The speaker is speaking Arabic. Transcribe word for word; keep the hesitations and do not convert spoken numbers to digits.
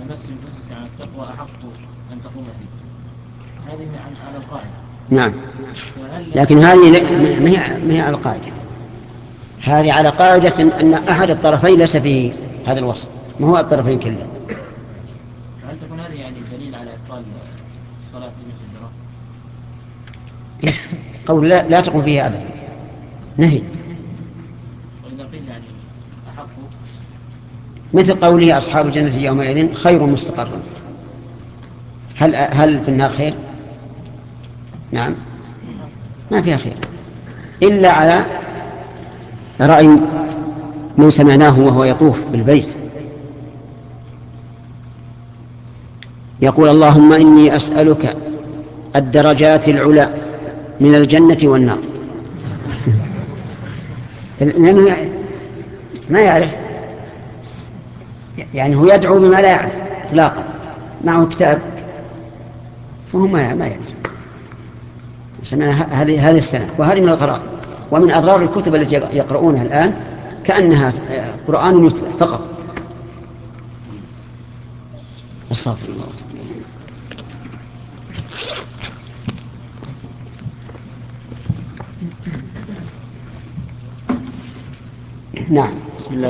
نفس المؤسس على التقوى أحق أن تقوم فيه، هذه على القاعدة. نعم، لكن هذه ما هي ما هي على القاعدة، هذه على قاعدة أن أحد الطرفين ليس فيه هذا الوصف، ما هو الطرفين كله. هل تكون هذه يعني دليل على إبطال صلاة المسجد؟ قول لا, لا تقوم فيها أبدا، نهي. وإذا قيل يعني أحق، مثل قوله أصحاب الجنة يومئذ خير مستقر، هل هل في النار خير؟ نعم، ما فيها خير إلا على رأي من سمعناه وهو يطوف بالبيت يقول اللهم إني أسألك الدرجات العلى من الجنة والنار. لأنه ما يعرف، يعني هو يدعو بما لا يعرف إطلاقا، معه كتاب وهو ما ما يدري. سمعنا هذه هذه السنة، وهذه من الغرائب ومن أضرار الكتب التي يقرؤونها الآن، كأنها قرآن يتلى فقط. استغفر الله. نعم، بسم الله.